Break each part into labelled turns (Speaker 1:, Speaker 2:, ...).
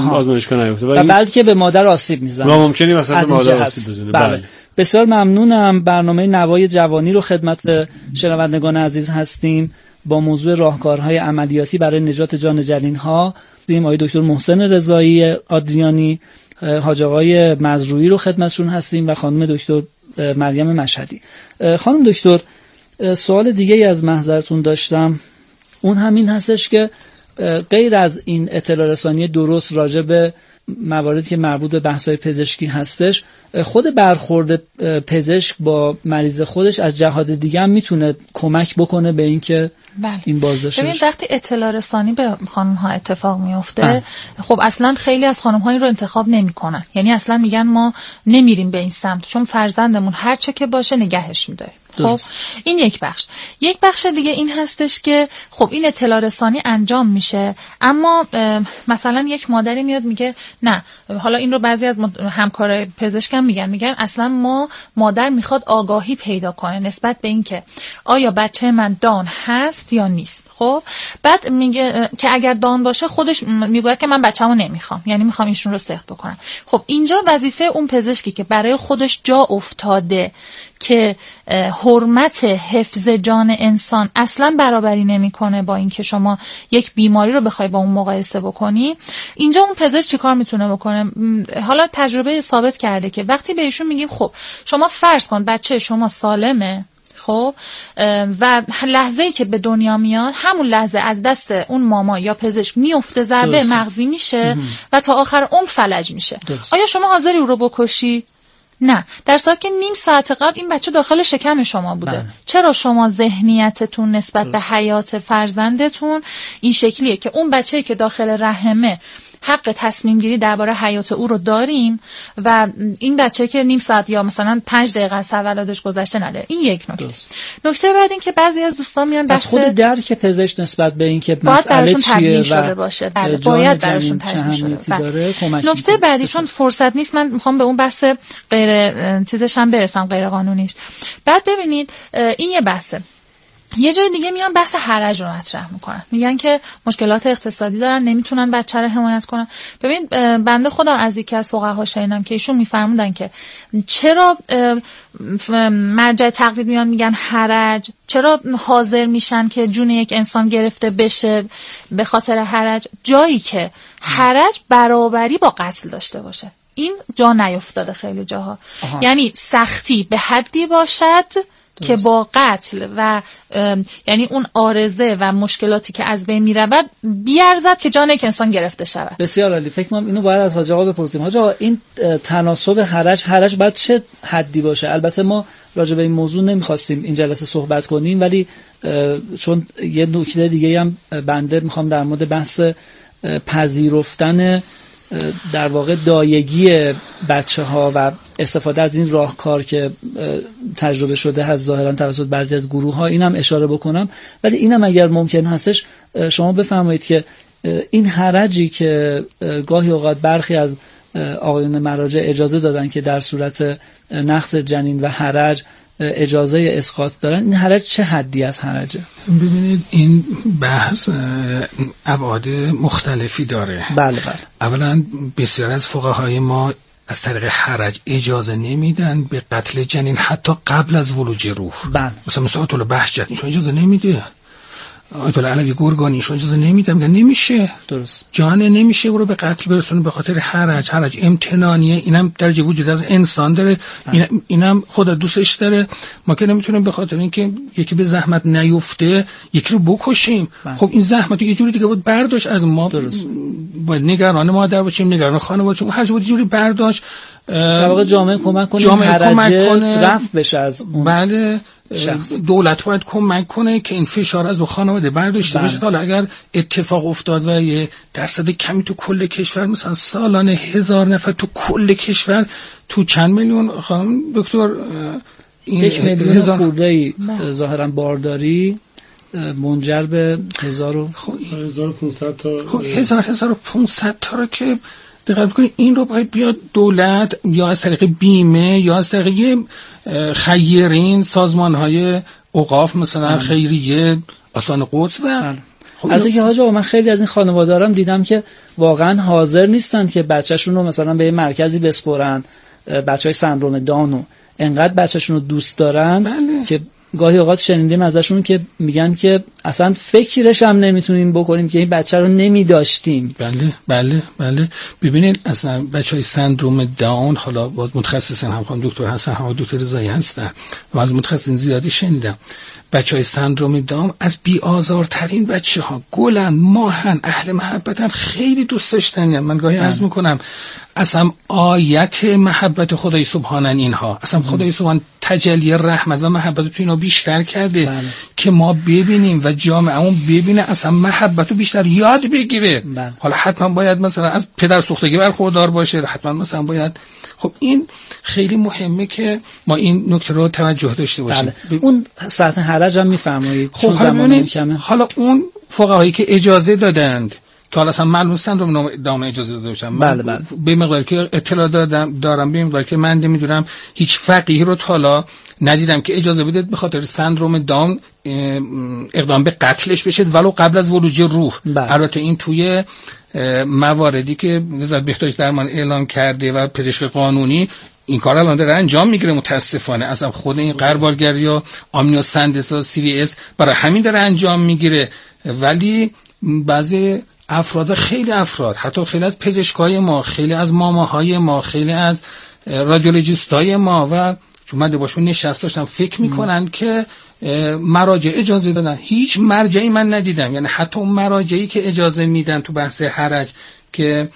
Speaker 1: آزمایشگاه نیفته
Speaker 2: و بلکه به مادر آسیب میزنه
Speaker 1: و ممکنه مثلا به مادر آسیب بزنه.
Speaker 2: بله. بسیار ممنونم. برنامه نوای جوانی رو خدمت شنوندگان عزیز هستیم با موضوع راهکارهای عملیاتی برای نجات جان جنین‌ها. آقای دکتر محسن رضایی آدریانی، حاج آقای مزروعی رو خدمتشون هستیم و خانم دکتر مریم مشهدی. خانم دکتر، سوال دیگه ای از محضرتون داشتم، اون همین هستش که غیر از این اطلاع رسانی درست راجع به مواردی که مربوط به بحث‌های پزشکی هستش، خود برخورد پزشک با مریض خودش از جهات دیگه هم میتونه کمک بکنه به این که این بازداشت.
Speaker 3: ببین وقتی اطلاع رسانی به خانم ها اتفاق میفته، خب اصلا خیلی از خانم ها این رو انتخاب نمیکنن، یعنی اصلا میگن ما نمیریم به این سمت چون فرزندمون هر چه که باشه نگهش میداریم. خب این یک بخش دیگه این هستش که خب این اطلاع رسانی انجام میشه، اما مثلا یک مادری میاد میگه نه، حالا این رو بعضی از همکار پزشکم میگن اصلا مادر میخواد آگاهی پیدا کنه نسبت به این که آیا بچه من دان هست یا نیست. خب بعد میگه که اگر دان باشه خودش میگه که من بچه‌مو نمیخوام، یعنی میخوام ایشون رو سخت بکنم. خب اینجا وظیفه اون پزشکی که برای خودش جا افتاده که حرمت حفظ جان انسان اصلا برابری نمیکنه با اینکه شما یک بیماری رو بخوای با اون مقایسه بکنی، اینجا اون پزشک چیکار میتونه بکنه؟ حالا تجربه ثابت کرده که وقتی بهشون میگیم خب شما فرض کن بچه شما سالمه، خب و لحظه‌ای که به دنیا میاد همون لحظه از دست اون ماما یا پزشک میفته، ضربه مغزی میشه و تا آخر عمر فلج میشه. آیا شما حاضری او رو بکشی؟ نه، در صورتی که نیم ساعت قبل این بچه داخل شکم شما بوده. چرا شما ذهنیتتون نسبت به حیات فرزندتون این شکلیه که اون بچه‌ای که داخل رحمه حق تصمیم گیری درباره حیات او رو داریم و این بچه که نیم ساعت یا مثلا 5 دقیقه از تولدش گذشته نداره. این یک نکته بعد این که بعضی از دوستان میان بحث
Speaker 2: خود درک پزشک نسبت به این که مسئله چیه
Speaker 3: شده باشه، باید براشون تبیین شده. نکته بعدی چون فرصت نیست من میخوام به اون بحث غیر چیزش هم برسم، غیر قانونیش. بعد ببینید این یه بحثه. یه جای دیگه میان بحث حرج رو مطرح میکنن، میگن که مشکلات اقتصادی دارن نمیتونن بچه رو حمایت کنن. ببین بنده خودم از یکی از فقها شنیدم که ایشون میفرمودن که چرا مرجع تقلید میان میگن حرج، چرا حاضر میشن که جون یک انسان گرفته بشه به خاطر حرج، جایی که حرج برابری با قتل داشته باشه. این جا نیفتاده خیلی جاها. یعنی سختی به حدی باشد که با قتل و یعنی اون عارضه و مشکلاتی که از بین میرود بیارزد که جان یک انسان گرفته شود.
Speaker 2: بسیار عالی. فکر کنم اینو باید از حاج آقا بپرسیم. حاج آقا این تناسب حرج باید چه حدی باشه؟ البته ما راجع به این موضوع نمیخواستیم این جلسه صحبت کنیم، ولی چون یه نکته دیگه هم بنده میخوام در مورد بحث پذیرفتن در واقع دایگی بچه‌ها و استفاده از این راهکار که تجربه شده از ظاهرا توسط بعضی از گروه‌ها اینم اشاره بکنم، ولی اینم اگر ممکن هستش شما بفرمایید که این حرجی که گاهی اوقات برخی از آقایون مراجع اجازه دادن که در صورت نقص جنین و حرج اجازه اسقاط دارن، این حرج چه حدی از حرجه؟
Speaker 4: ببینید این بحث ابعاد مختلفی داره.
Speaker 2: بله.
Speaker 4: اولا بسیار از فقهای ما از طریق حرج اجازه نمیدن به قتل جنین حتی قبل از ولوج روح.
Speaker 2: بله.
Speaker 4: مثلا آیت الله بهجت ایشون اجازه نمیده، آیت الله علوی گرگانی ایشون اجازه نمیده، میگن نمیشه.
Speaker 2: درست.
Speaker 4: جان نمیشه او رو به قتل برسونه به خاطر حرج امتنانیه. اینم درجه وجود از انسان داره، اینم خدا دوستش داره. ما که نمیتونیم به خاطر اینکه یکی به زحمت نیفته یکی رو بکشیم. خب این زحمت یه جوری دیگه بود برداشت از ما.
Speaker 2: درست.
Speaker 4: باید نگران مادر باشیم، نگران خانواده باشیم، هر چیزی جوری برداشت.
Speaker 2: در واقع جامعه کمک کنه رفع بشه از اون.
Speaker 4: بله. دولت باید کمک کنه که این فشار از رو خانواده برداشته بشه. حالا اگر اتفاق افتاد و یه درصد کمی تو کل کشور، مثلا سالانه 1000 نفر تو کل کشور، تو چند میلیون خانم دکتر، این
Speaker 2: 1 میلیون خورده‌ای ظاهرا بارداری منجر به
Speaker 1: 1500 تا
Speaker 4: 1500 تا رو که دقت کنید این رو باید بیاد دولت یا از طریق بیمه یا از طریق خیرین، سازمان‌های اوقاف مثلا خیریه، آستان قدس و
Speaker 2: البته که حاجی من خیلی از این خانواده‌ها دیدم که واقعا حاضر نیستن که بچه‌شون رو مثلا به مرکزی بسپرن، بچهای سندروم داون انقدر بچه‌شون رو دوست دارن که گاهی اوقات شنیدیم ازشون که میگن که اصلا فکرش هم نمیتونیم بکنیم که این بچه رو نمیداشتیم.
Speaker 4: بله. ببینید اصلا بچهای سندروم داون، حالا باز متخصصین، هم خانم دکتر هستن هم دکتر رضایی هستن و از متخصصین زیادی شنیدم، بچهای سندروم داون از بی‌آزارترین بچه‌ها، گلن، ماهن، اهل محبتن، خیلی دوست داشتنی. من گاهی عرض میکنم اصلا آیت محبت خدای سبحانن اینها، اصلا خدای سبحان تجلی رحمت و محبت تو اینا بیشتر کرده که ما ببینیم و جامعهمون ببینه، اصلا محبت رو بیشتر یاد بگیره. حالا حتما باید مثلا از پدر سوختگی برخوردار باشه، حتما مثلا باید، خب این خیلی مهمه که ما این نکته رو توجه داشته باشیم.
Speaker 2: اون سطح حرج هم میفرمایید.
Speaker 4: خب حالا اون فقهایی که اجازه دادند که حالا اصلا معلوم سندروم داون اجازه داده باشن،
Speaker 2: بله.
Speaker 4: به مقداری که اطلاع دارم به مقداری که من نمیدونم، هیچ فقیهی رو تا حالا ندیدم که اجازه بده به خاطر سندروم داون اقدام به قتلش بشه ولو قبل از ورود روح. البته این توی مواردی که وزارت بهداشت درمان اعلام کرده و پزشک قانونی این کار الان داره انجام میگیره. متاسفانه اصلا خود این قربالگری یا آمنیوسندس و CVS برای همین داره انجام میگیره، ولی بعضی افراد، خیلی افراد، حتی خیلی از پزشکای ما، خیلی از ماماهای ما، خیلی از رادیولوژیستای ما و اومده باشون نشست داشتن فکر میکنن که مراجع اجازه دادن. هیچ مرجعی من ندیدم، یعنی حتی اون مراجعی که اجازه میدن تو بحث حرج که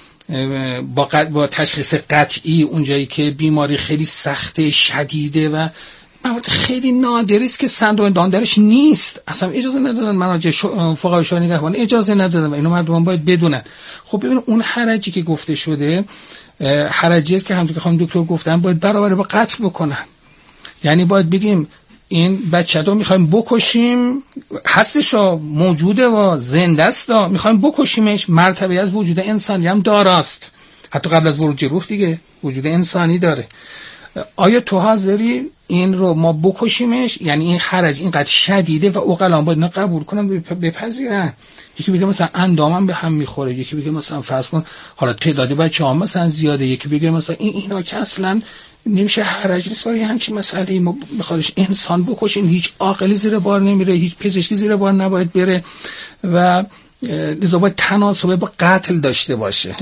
Speaker 4: با تشخیص قطعی اونجایی که بیماری خیلی سخته، شدیده و موارد خیلی نادری است که سندروم داون درش نیست، اصلا اجازه ندادن. مراجع فقهای شورای نگهبان اجازه ندادن و اینو مردم باید بدونن. خب ببین اون حرجی که گفته شده حرجی است که همونطور که خانم دکتر گفتن باید برابر با قتل بکنن. یعنی باید بگیم این بچه رو میخوایم بکشیم، هستش موجوده و زنده است، میخوایم بکشیمش، مرتبه از وجود انسانی هم داراست، حتی قبل از ورود روح دیگه وجود انسانی داره. آیا تو حاضری این رو ما بکشیمش؟ یعنی این حرج اینقدر شدیده و عقلان باید قبول کنن بپذیرن. یکی بگه مثلا اندامم به هم میخوره، یکی بگه مثلا فرض کن حالا تعدادی بچه‌ها مثلا زیاده، یکی بگه مثلا اینا که اصلا نمیشه، حرج نیست برای همچین مسئله ما بخوادش انسان بکشیم، هیچ عاقلی زیر بار نمیره، هیچ پزشکی زیر بار نباید بره و لذا باید تناسب با قتل داشته باشه.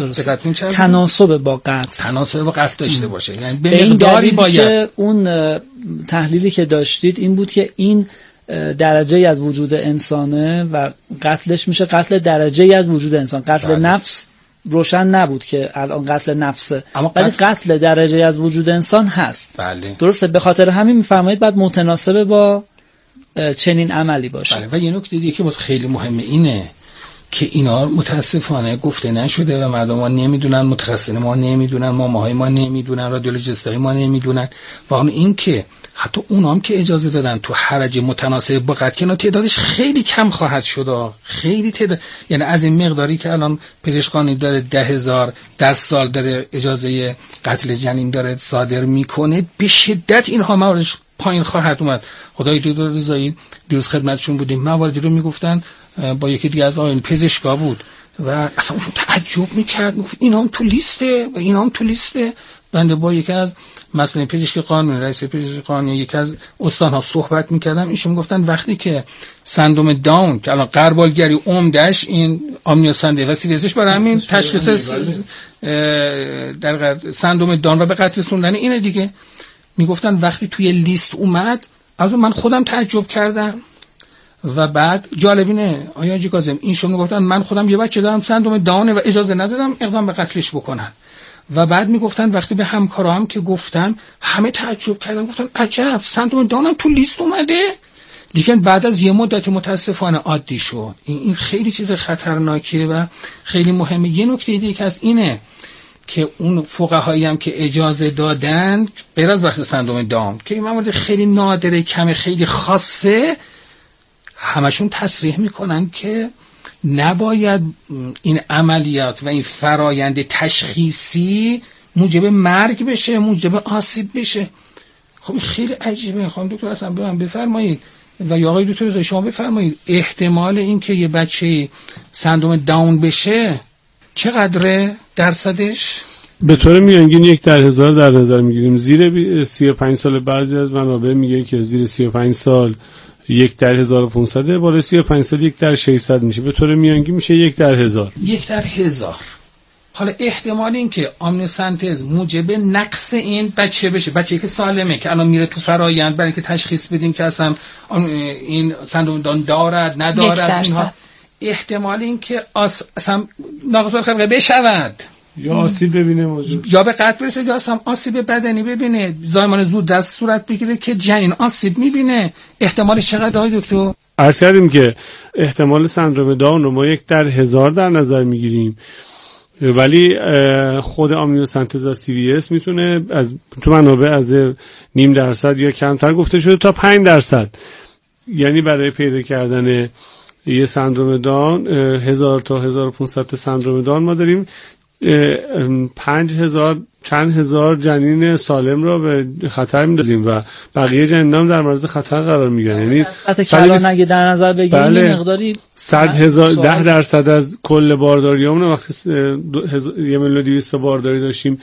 Speaker 2: تناسب با قتل
Speaker 4: داشته باشه. یعنی
Speaker 2: به این دلیل که اون تحلیلی که داشتید این بود که این درجه از وجود انسانه و قتلش میشه قتل درجه از وجود انسان. قتل نفس روشن نبود که الان قتل نفسه، ولی قتل درجه از وجود انسان هست.
Speaker 4: بله.
Speaker 2: درسته، به خاطر همین میفرمایید باید متناسب با چنین عملی باشه.
Speaker 4: بله. و یه نکته دیگه که خیلی مهمه اینه که اینا متاسفانه گفته نشده و مردم ما نمیدونن، متخصصین ما نمیدونن، ماماهای ما نمیدونن، رادیولوژیستای ما نمیدونن و اون این که حتی اونام که اجازه دادن تو حرج متناسب با قتل، تعدادش خیلی کم خواهد شد، خیلی تعداد، یعنی از این مقداری که الان پزشک قانونی داره 10,000 در سال داره اجازه قتل جنین داره صادر میکنه، به شدت اینها مواردش پایین خواهد اومد. خدای دکتر رضایی دیروز خدمتشون بودیم، مواردی رو میگفتن، با یکی دیگه از آقایون پزشکا بود و اصلا اونشون تعجب میکرد، میگفت اینا هم تو لیسته و اینا هم تو لیسته. بنده با یکی از مسئولین پزشک قانونی، رئیس پزشک قانونی، یکی از استان‌ها صحبت میکردم، ایشون گفتن وقتی که سندروم داون که الان قربالگری عمدش این آمنیوسندس و CVS برای همین تشخیص در سندروم داون و به قتل رسوندن اینه دیگه، میگفتن وقتی توی لیست اومد از من خودم تعجب کردم و بعد جالبینه آیا حاجی کاظم اینشون گفتن من خودم یه بچه دارم سندروم داونه و اجازه ندادم اقدام به قتلش بکنن و بعد میگفتن وقتی به همکارام که گفتم همه تعجب کردن، گفتن عجب سندروم داونم تو لیست اومده. لیکن بعد از یه مدت متاسفانه عادی شد. این خیلی چیز خطرناکه و خیلی مهمه. یه نکته دیگه که از اینه که اون فقهایی هم که اجازه دادن غیر از بحث سندروم داون که این موارد خیلی نادره، کم خیلی خاصه، همشون تصریح میکنن که نباید این عملیات و این فرایند تشخیصی موجب مرگ بشه، موجب آسیب بشه. خب خیلی عجیبه. خانم دکتر اصلا به من بفرمایید و یا آقای دکتر شما بفرمایید احتمال این که یه بچه سندروم داون بشه چقدره درصدش؟
Speaker 1: به طور میانگین 1 در 1000 در نظر میگیریم. زیر 35 سال بعضی از منابع میگه که زیر 35 سال 1 در 1500، بالا 35 سال 1 در 600 میشه. به طور میانگین میشه 1 در 1000.
Speaker 4: 1 در 1000. حالا احتمال این که آمنیوسنتز موجب نقص این بچه بشه، بچه‌ای که سالمه که الان میره تو فرایند برای اینکه تشخیص بدیم که اصلا این سندروم داون دارد ندارد، اینها احتمال این که اصلا ناقص الخلقه بشود
Speaker 1: یا آسیب ببینه موجود،
Speaker 4: یا به قطع برسه، یا اصلا آسیب بدنی ببینه، زایمان زود دست صورت بگیره که جنین آسیب میبینه، احتمالش چقدر آقای دکتر؟
Speaker 1: عرض کردیم که احتمال سندروم داون رو ما 1 در 1000 در نظر میگیریم، ولی خود آمنیوسنتز و CVS میتونه از تو منابع از 0.5% یا کمتر گفته شده تا 5%. یعنی برای پیدا کردن یه سندروم داون 1000 تا 1500 سندروم داون ما داریم 5000 چند هزار جنین سالم را به خطر می‌دازیم و بقیه جنینام در معرض خطر قرار می‌گیرن. یعنی
Speaker 2: کلان اگه در نظر بگیریم
Speaker 1: بله،
Speaker 2: مقداری
Speaker 1: 100,000 10% از کل بارداریامون وقتی 1,200,000 بارداری داشتیم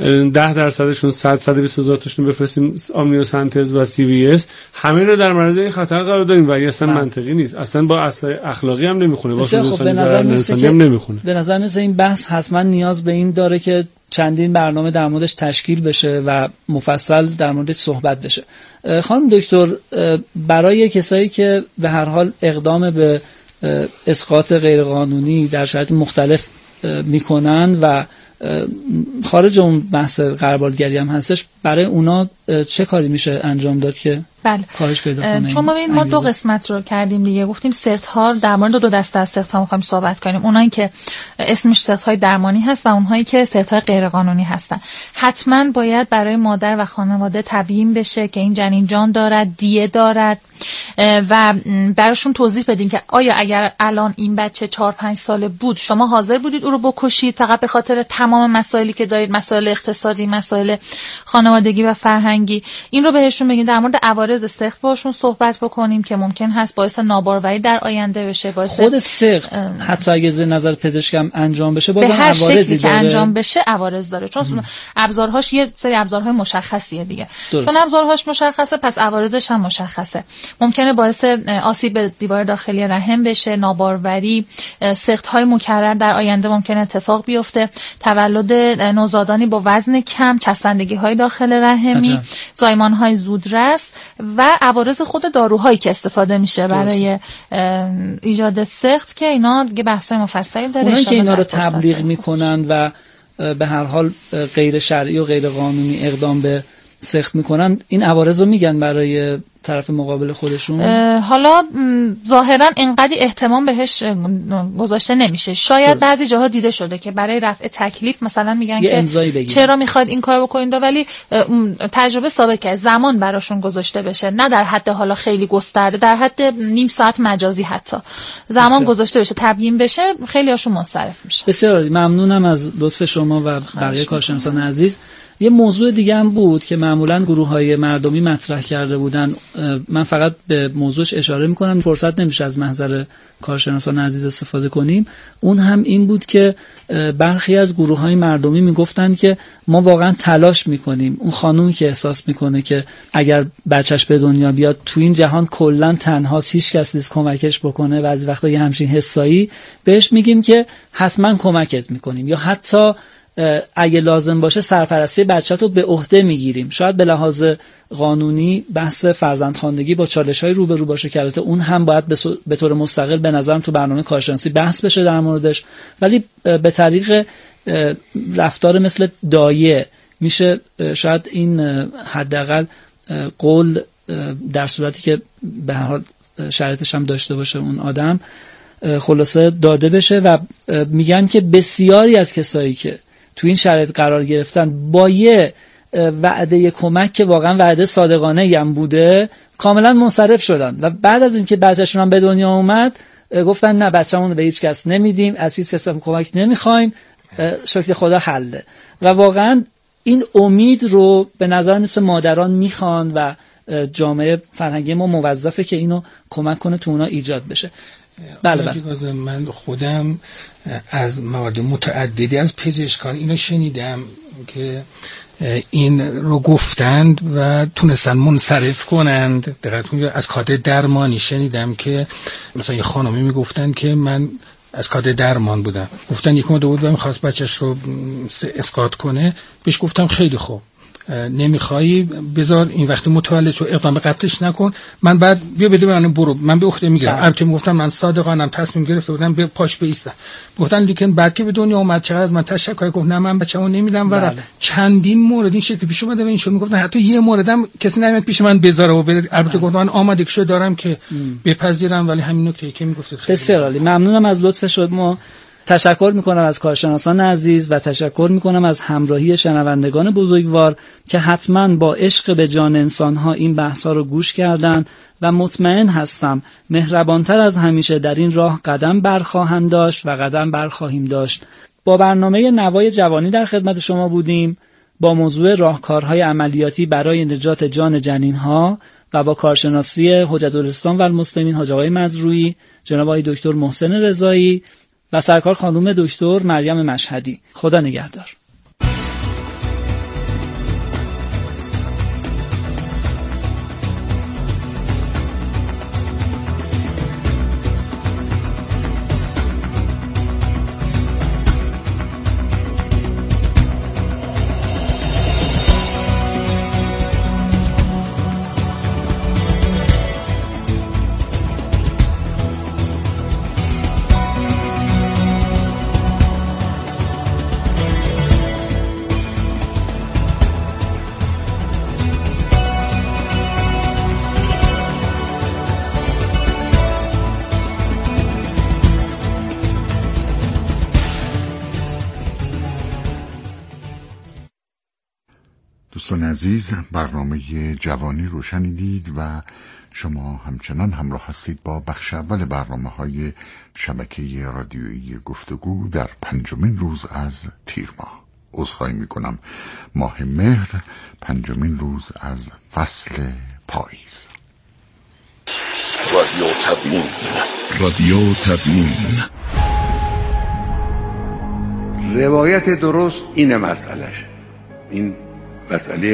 Speaker 1: 10%شون 100-120,000 تاشون بفرستیم آمنیوسنتز و CVS، همه رو در معرض این خطر قرار داریم و اصلا منطقی نیست، اصلا با اصل اخلاقی هم نمیخونه، با انسانی هم نمیخونه.
Speaker 2: به نظر میاد این بحث حتما نیاز به این داره که چندین برنامه در موردش تشکیل بشه و مفصل در موردش صحبت بشه. خانم دکتر، برای کسایی که به هر حال اقدام به اسقاط غیرقانونی در شرایط مختلف میکنن و خارج اون بحث غربالگری هم هستش، برای اونا چه کاری میشه انجام داد که
Speaker 3: بله.
Speaker 2: کاهش پیدا کنه؟
Speaker 3: چون ما دو قسمت رو کردیم دیگه، گفتیم سقط‌ها، در مورد دو دسته از سقط‌ها می‌خوایم صحبت کنیم، اونایی که اسمش سقط‌های درمانی هست و اونهایی که سقط‌های غیرقانونی هستن. حتما باید برای مادر و خانواده تبیین بشه که این جنین جان دارد، دیه دارد و براشون توضیح بدیم که آیا اگر الان این بچه 4-5 ساله بود شما حاضر بودید او رو بکشید فقط به خاطر تمام مسائلی که دارید، مسائل اقتصادی، مسائل خانوادگی و فرهنگی، این رو بهشون بگیم. در مورد عوارض سقط باشون صحبت بکنیم که ممکن هست باعث ناباروری در آینده بشه، باعث
Speaker 2: خود سقط حتی اگه از نظر پزشکم انجام بشه
Speaker 3: به هر شکلی که انجام بشه عوارض داره، چون ابزارهاش یه سری ابزارهای مشخصیه دیگه.
Speaker 2: درست.
Speaker 3: چون ابزارهاش مشخصه پس عوارضش هم مشخصه. ممکنه باعث آسیب به دیوار داخلی رحم بشه، ناباروری، سقط‌های مکرر در آینده ممکنه اتفاق بیفته، تولد نوزادانی با وزن کم، چسبندگی‌های داخل رحمی، زایمان‌های زودرس و عوارض خود داروهایی که استفاده میشه برای ایجاد سقط که اینا دیگه بحث‌های مفصلی داره.
Speaker 2: اونایی که اینا رو تبلیغ میکنن و به هر حال غیر شرعی و غیر قانونی اقدام به سقط میکنن، این عوارض رو میگن برای طرف مقابل خودشون؟
Speaker 3: حالا ظاهرا اینقدر اهتمام بهش گذاشته نمیشه. شاید بعضی جاها دیده شده که برای رفع تکلیف مثلا میگن که چرا میخواید این کار بکنید، ولی تجربه ثابت کرده زمان براشون گذاشته بشه، نه در حد حالا خیلی گسترده، در حد نیم ساعت مجازی حتی زمان گذاشته بشه، تبیین بشه، خیلی هاشون منصرف میشه.
Speaker 2: بسیار ممنونم از لطف شما و بقیه کارشناسان عزیز. یه موضوع دیگه هم بود که معمولاً گروه‌های مردمی مطرح کرده بودن، من فقط به موضوعش اشاره میکنم، فرصت نمیشه از محضر کارشناسان عزیز استفاده کنیم. اون هم این بود که برخی از گروه‌های مردمی میگفتن که ما واقعا تلاش میکنیم، اون خانومی که احساس میکنه که اگر بچهش به دنیا بیاد تو این جهان کلاً تنهاست، هیچ کس نیست کمکش بکنه و از وقتا یه همچین حسایی بهش میگیم که حتما کمکت میکنیم یا حتی اگه لازم باشه سرپرستی بچه‌تو به عهده میگیریم. شاید به لحاظ قانونی بحث فرزندخواندگی با چالش‌های روبرو باشه که البته اون هم باید به طور مستقل به نظرم تو برنامه کارشناسی بحث بشه در موردش، ولی به طریق رفتار مثل دایه میشه شاید این حداقل قول در صورتی که به هر حال شرایطش هم داشته باشه اون آدم خلاصه داده بشه و میگن که بسیاری از کسایی که تو این شرایط قرار گرفتن با یه وعده کمک که واقعا وعده صادقانه هم بوده کاملا منصرف شدن و بعد از اینکه بچه‌شون هم به دنیا اومد گفتن نه بچه‌مون رو به هیچ کس نمیدیم، از هیچ کس کمک نمیخوایم، شکر خدا حله. و واقعا این امید رو به نظر مثل مادران میخوان و جامعه فرهنگی ما موظفه که اینو کمک کنه تو اونا ایجاد بشه. بله.
Speaker 4: من خودم از موارد متعددی از پزشکان اینو شنیدم که این رو گفتند و تونستن منصرف کنند. دقیقاً از کادر درمانی شنیدم که مثلا یه خانمی میگفتن که من از کادر درمان بودم، گفتن یک مدت بود و میخواست بچهش رو اسقاط کنه، بهش گفتم خیلی خوب، نمیخوایی بذار این وقتی متولد شو اقدام به قتلش نکن، من بعد بیا بده من برو، من به عهده میگیرم. البته میگفتم من صادقانم تصمیم گرفته بودم به پاش بایستم. گفتن لیکن بعد که به دنیا اومد چقدر از من تشکر گفت نه من بچه‌مو نمیدم و چندین مورد این شکلی پیش اومده و این شو میگفتن حتی یه موردم کسی نمیاد پیش من بذاره و بره. البته گفتم من آمادگی دارم که بپذیرم، ولی همین نکته که میگفتید خیلی
Speaker 2: بسیار عالی. ممنونم از لطف شما. تشکر میکنم از کارشناسان عزیز و تشکر میکنم از همراهی شنوندگان بزرگوار که حتما با عشق به جان انسانها این بحثا رو گوش کردن و مطمئن هستم مهربانتر از همیشه در این راه قدم برخواهند داشت و قدم برخواهیم داشت. با برنامه نوای جوانی در خدمت شما بودیم با موضوع راهکارهای عملیاتی برای نجات جان جنینها و با کارشناسی حجت الاسلام و المسلمین حاج آقای مزروعی، جناب آقای دکتر محسن رضایی و سرکار خانم دکتر مریم مشهدی. خدا نگهدار.
Speaker 5: دوستان عزیز، برنامه جوانی رو شنیدید و شما همچنان همراه هستید با بخش اول برنامه‌های شبکه رادیویی گفتگو در 5مین روز از تیر ماه. عذرخواهی میکنم، ماه مهر، 5مین روز از فصل پاییز.
Speaker 6: رادیو تبیین، رادیو تبیین.
Speaker 7: روایت درست اینه مسئلهش، این مسئله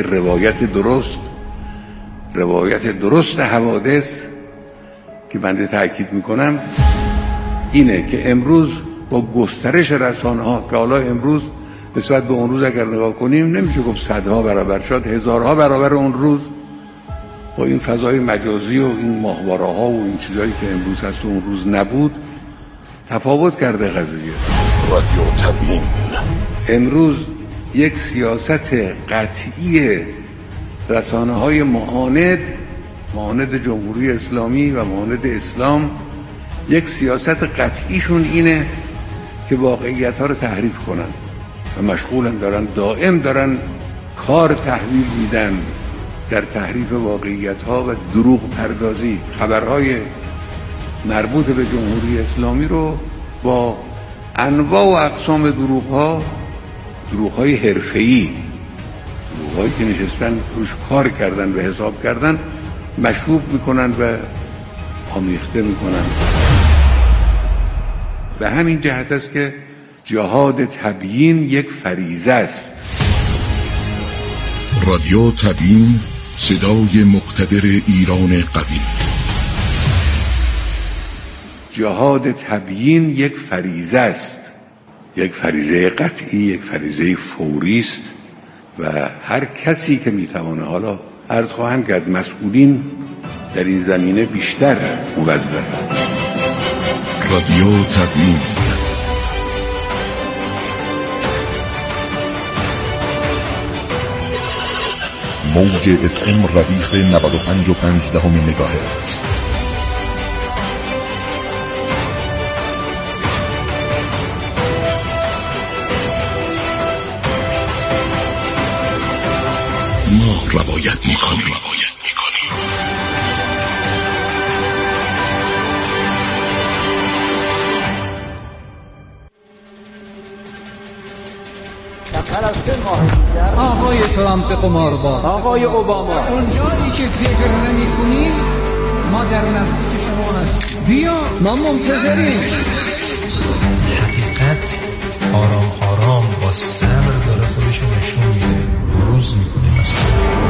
Speaker 7: روایت درست حوادث که بنده تأکید میکنم اینه که امروز با گسترش رسانه‌ها که حالا امروز نسبت به اون روز اگر نگاه کنیم نمیشه گفت صدها برابر، شاید هزارها برابر اون روز، با این فضای مجازی و این ماهواره‌ها و این چیزایی که امروز هست و اون روز نبود تفاوت کرده قضیه.
Speaker 6: رادیو تبیین.
Speaker 7: امروز یک سیاست قطعی رسانه‌های معاند جمهوری اسلامی و معاند اسلام، یک سیاست قطعیشون اینه که واقعیت‌ها رو تحریف کنن و مشغولن، دائم دارن کار تحویل میدن در تحریف واقعیت‌ها و دروغ پردازی. خبرهای مربوط به جمهوری اسلامی رو با انواع و اقسام دروغ‌های حرفه‌ای، دروغ‌هایی که نشستن روش کار کردن و حساب کردن، مشروب میکنن و آمیخته میکنن. به همین جهت است که جهاد تبیین یک فریضه است.
Speaker 6: رادیو تبیین، صدای مقتدر ایران قوی.
Speaker 7: جهاد تبیین یک فریضه است، یک فریضه قطعی، یک فریضه فوری است و هر کسی که میتوانه، حالا عرض خواهم کرد مسئولین در این زمینه بیشتر موظف.
Speaker 6: رادیو تبیین. موج FM ردیف 95.5 مگاهرتز. ما روایت میکنیم.
Speaker 8: آقای ترامپ قمارباز، آقای اوباما، اونجایی که فکر نمی‌کنیم ما در نفس شما هست. بیا ما منتظریم.
Speaker 9: حقیقت آرام آرام با صبر داره خودش نشون میده، روز میکنه. مثلا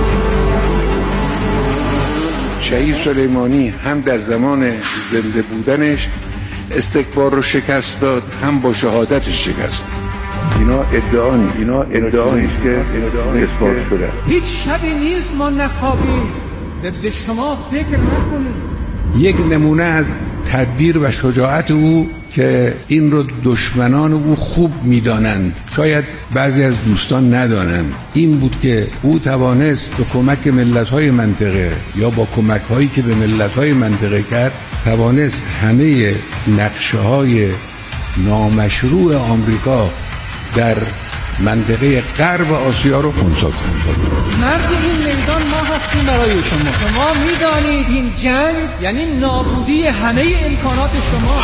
Speaker 7: شهید سلیمانی هم در زمان زنده بودنش استکبار رو شکست داد، هم با شهادتش شکست. اینا ادعایی که اثبات شده.
Speaker 8: هیچ شبی نیست ما نخوابیم به شما فکر نکنیم.
Speaker 7: یک نمونه از تدبیر و شجاعت او که این رو دشمنان او خوب میدانند، شاید بعضی از دوستان ندانند، این بود که او توانست به کمک ملت‌های منطقه یا با کمک‌هایی که به ملت‌های منطقه کرد، توانست همه نقشه‌های نامشروع آمریکا در منطقه غرب آسیا رو خنثی کنند.
Speaker 8: مرد این میدان ما هستیم برای شما میدانید این جنگ یعنی نابودی همه امکانات شما.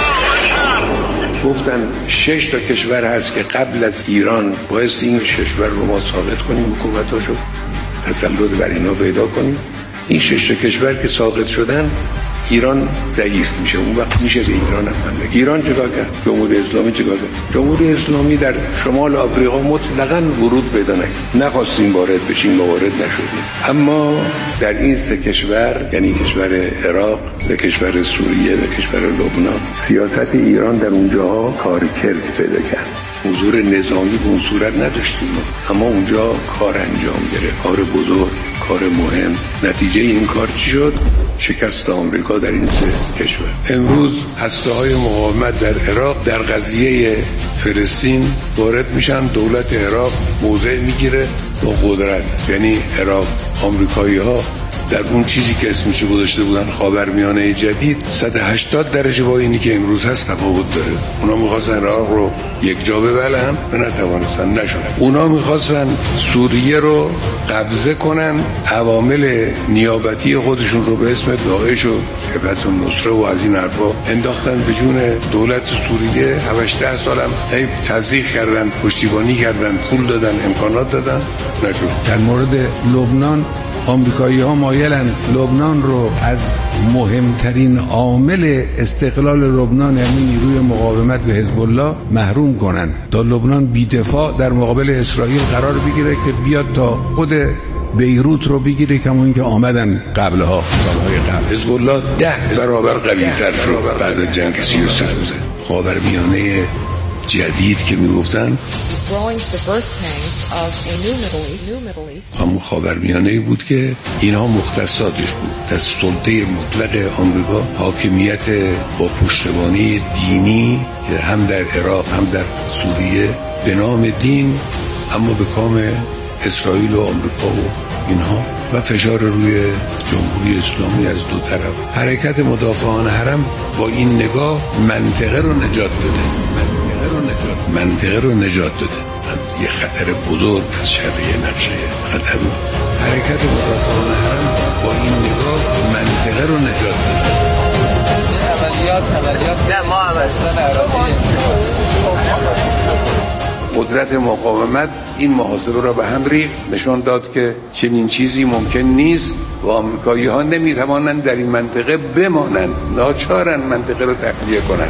Speaker 7: گفتن 6 تا کشور هست که قبل از ایران باعث این کشور رو ما ساقط کنیم، حکومتاشو تسلط بر اینا پیدا کنیم. این 6 تا کشور که ساقط شدن، ایران ضعیف میشه، اون وقت میشه به ایران هم حمله. ایران چیکار کرد؟ جمهوری اسلامی چیکار کرد؟ جمهوری اسلامی در شمال آفریقا مطلقاً ورود پیدا نکرد. نخواستیم وارد بشیم و وارد نشدیم. اما در این 3 کشور، یعنی کشور عراق، و کشور سوریه و کشور لبنان، سیاست ایران در اونجاها کارکرد پیدا کرد. حضور نظامی به اون صورت نداشتیم، اما اونجا کار انجام گرفت، کار بزرگ، کار مهم. نتیجه این کار چی شد؟ شکست آمریکا در این 3 کشور. امروز هسته‌های مقاومت در عراق در قضیه فلسطین وارد میشن، دولت عراق موضع میگیره با قدرت. یعنی عراق، آمریکایی‌ها در اون چیزی که اسمشو گذاشته بودن خاورمیانه جدید 180 درجه با اینی که امروز هست تفاوت داره. اونا می‌خواستن عراق رو یک جا ببلن و نتوانستن، نشد. اونا می‌خواستن سوریه رو قبضه کنن، عوامل نیابتی خودشون رو به اسم داعش و جبهت النصره و از این حرفا انداختن به جون دولت سوریه. 7-8 سالم هی تزریق کردن، پشتیبانی کردن، پول دادن، امکانات دادن، نشد. در مورد لبنان آمریکایی‌ها مایلن لبنان رو از مهمترین عامل استقلال لبنان، یعنی نیروی مقاومت به حزب الله، محروم کنن تا لبنان بی‌دفاع در مقابل اسرائیل قرار بگیره که بیاد تا خود بیروت رو بگیره، کما اینکه آمدن قبلها، سالهای قبل. حزب الله 10 برابر قوی‌تر شد بعد از جنگ 33 روزه. خاورمیانه جدید که میگفتن همون خاورمیانه‌ای بود که اینها مختصاتش بود. از سلطه مطلق آمریکا، حاکمیت با پشتیبانی دینی که هم در عراق هم در سوریه به نام دین، اما به کام اسرائیل و آمریکا و اینها، و فشار روی جمهوری اسلامی از دو طرف. حرکت مدافعان حرم با این نگاه منطقه رو نجات داده، منطقه رو نجات داده از یه خطر بزرگ از شر نقشه خطر. حرکت مدافعان حرم با این نگاه منطقه رو نجات داده.
Speaker 8: نه ما هم
Speaker 7: قدرت مقاومت این محاصره را به هم ریخت، نشان داد که چنین چیزی ممکن نیست و آمریکایی‌ها نمی‌توانند در این منطقه بمانند. ناچارن منطقه رو تخلیه کنند.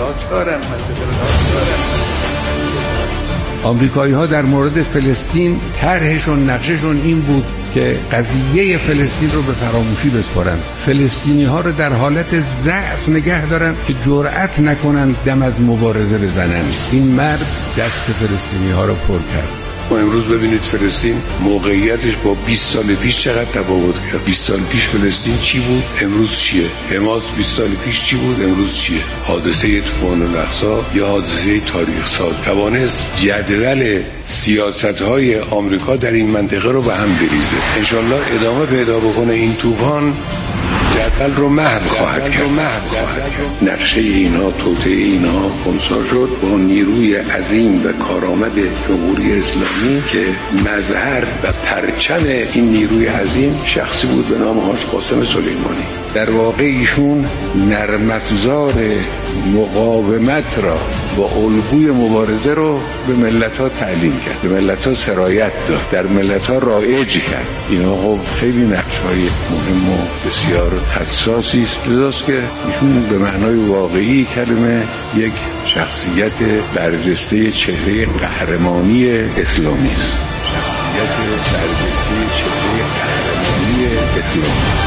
Speaker 7: آمریکایی‌ها در مورد فلسطین طرحشون، نقششون این بود که قضیه فلسطین رو به فراموشی بسپارن، فلسطینی‌ها رو در حالت ضعف نگه دارن که جرأت نکنن دم از مبارزه بزنن. این مرد دست فلسطینی‌ها رو پر کرد. و امروز ببینید فلسطین موقعیتش با 20 سال پیش چقدر تفاوت کرد. 20 سال پیش فلسطین چی بود؟ امروز چیه؟ حماس 20 سال پیش چی بود؟ امروز چیه؟ حادثه طوفان الاقصی یا حادثه تاریخ ساز توانست جدول سیاست‌های آمریکا در این منطقه رو به هم بریزه. انشالله ادامه پیدا بکنه این طوفان، جدول رو محو خواهد کرد. نقشه اینها، توطئه اینها خنثی شد با نیروی عظیم و کارآمد جمهوری اسلامی که مظهر و پرچم این نیروی عظیم شخصی بود به نام حاج قاسم سلیمانی. در واقع ایشون نرم افزار مقاومت را با الگوی مبارزه رو به ملت‌ها تعلیم کرد، به ملت‌ها سرایت داد، در ملت‌ها رایج کرد. اینا خب خیلی نقش‌های مهم و بسیار حساسی است، لذاست که ایشون به معنای واقعی کلمه یک شخصیت برجسته چهره قهرمانی اسلامی است. شخصیت برجسته چهره قهرمانی اسلامی.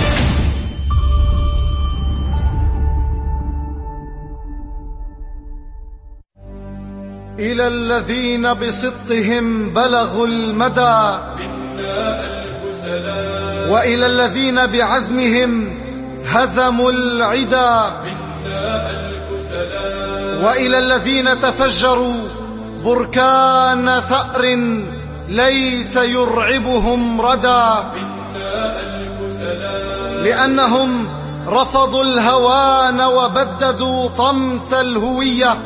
Speaker 10: إلى الذين بصدقهم بلغوا المدى وإلى الذين بعزمهم هزموا العدا وإلى الذين تفجروا بركان ثأر ليس يرعبهم ردى لأنهم رفضوا الهوان وبددوا طمس الهوية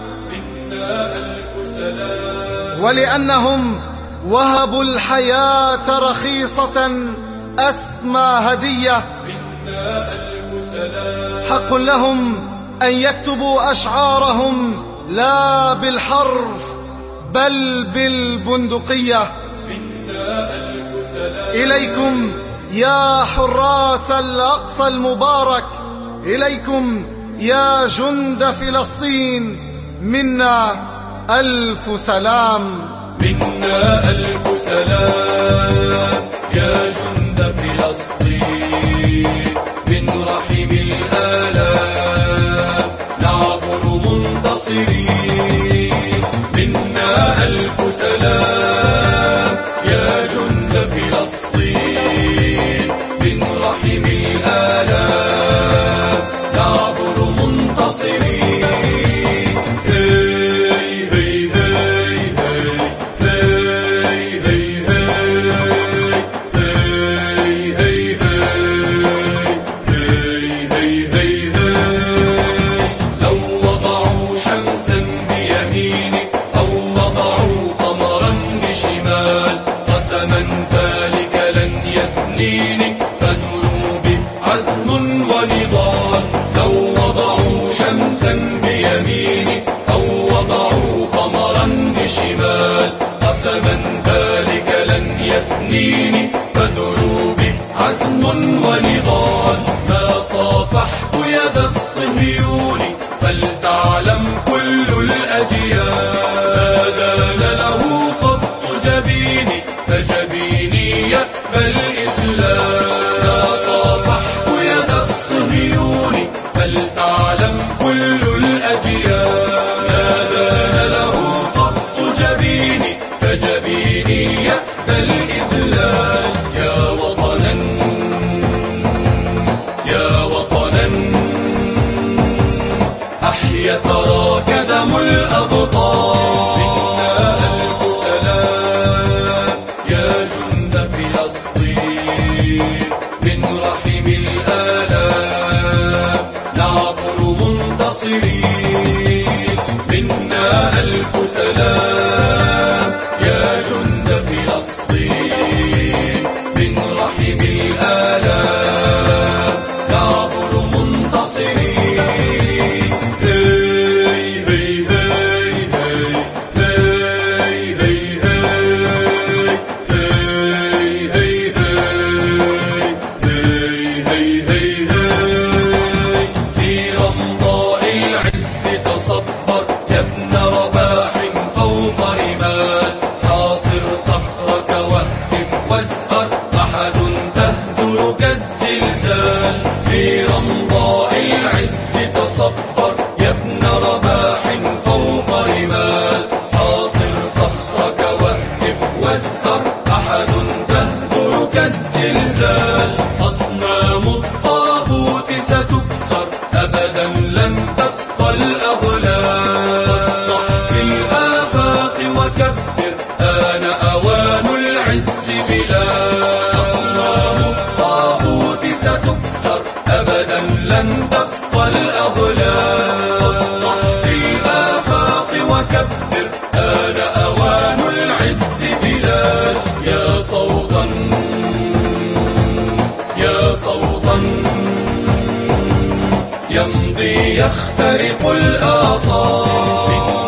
Speaker 10: ولأنهم وهبوا الحياة رخيصة أسمى هدية حق لهم أن يكتبوا أشعارهم لا بالحرف بل بالبندقية. إليكم يا حراس الأقصى المبارك، إليكم يا جند فلسطين، منا ألف سلام.
Speaker 11: منا ألف سلام يا جند فلسطين، من رحم الآلام نعبر منتصرين. منا ألف سلام يا جند فلسطين، من رحم الآلام نعبر منتصرين. فدروب عزم ونضال، لو وضعوا شمسا بيميني أو وضعوا قمرا بشمال، قسما ذلك لن يثنيني. فدروب عزم ونضال، ما صافحت يد الصهيون فلتعلم كل الأجيال، ما دان له قط جبيني فجبيني يقبل الإسلام. لا صافحت يد الصهيون فلتعلم كل الأجيال، ما دان له قط جبيني فجبيني يقبل الإذلال. يا وطنا يا وطنا أحيا ثراك دم الأبطال. من رحم الآلام نعبر منتصرين. منا ألف سلام يا جند فلسطين، من رحم الآلام نعبر منتصرين. في رمضاء العز تصبر يا ابن رباح فوق رمال، حاصر صخرك واهتف واسهر، أحد تهدرك الزلزال. أصنام الطاغوت ستكسر أبدا لن تبقى الأغلال، فاصلح في الآفاق وكبر آن أوان العز بلاد. أصنام الطاغوت ستكسر أبدا لن تبقى الأغلال، فاصلح في الآفاق وكبر آن أوان العز بلاد. يا صوت فارق الآصال.